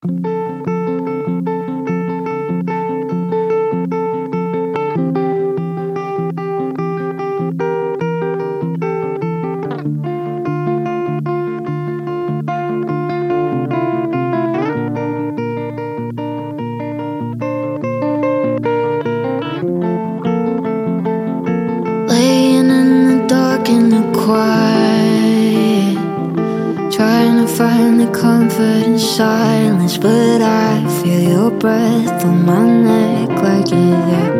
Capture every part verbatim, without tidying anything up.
Laying in the dark in the quiet, trying to find the comfort in silence, but I feel your breath on my neck like you're there.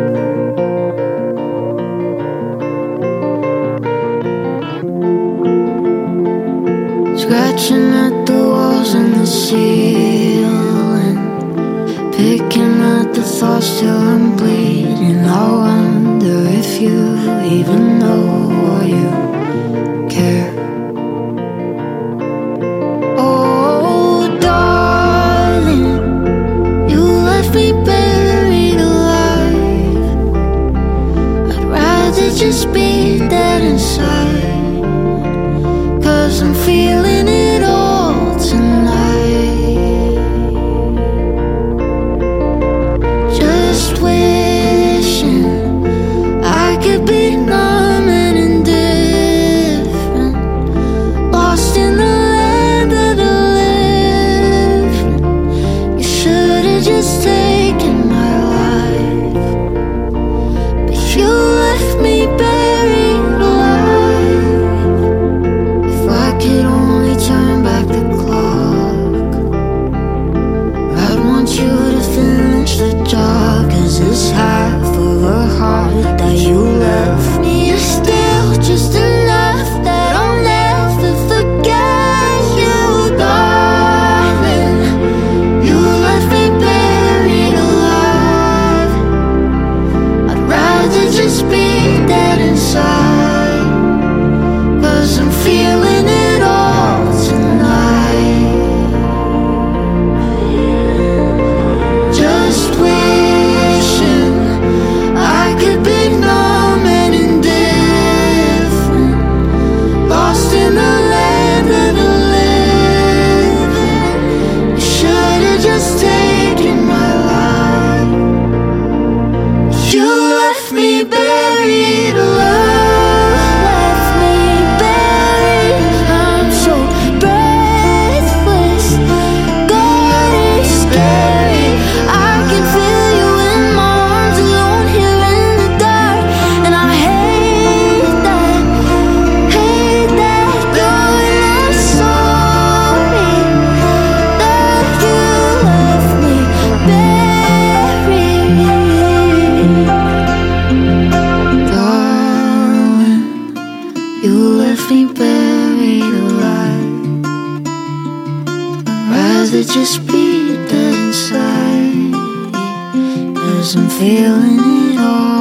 Scratching at the walls and the ceiling, picking at the thoughts till I'm bleeding. I wonder if you even know or you care. Oh, darling, you left me buried alive. I'd rather just be dead inside, 'cause I'm feeling it all tonight. Just wishing I could be numb and indifferent, lost in the land of the living. You should've just taken my life, but you left me buried alive. If I could only turn back the clock, I'd want you to finish the job, 'cause this half of a heart that you left me is still just enough that I'll never forget you, darling. You left me buried alive. I'd rather just be dead inside, 'cause I'm feeling it all tonight. Just wishing I could be numb and indifferent, lost in the land of the living. You should've just taken my life. You left me buried alive, left me buried. I'm so breathless, God, it's scary. I can feel you in my arms alone here in the dark, and I hate that, hate that you're not sorry that you left me buried. Darling, you left me buried alive. I'd rather just be dead inside, 'cause I'm feeling it all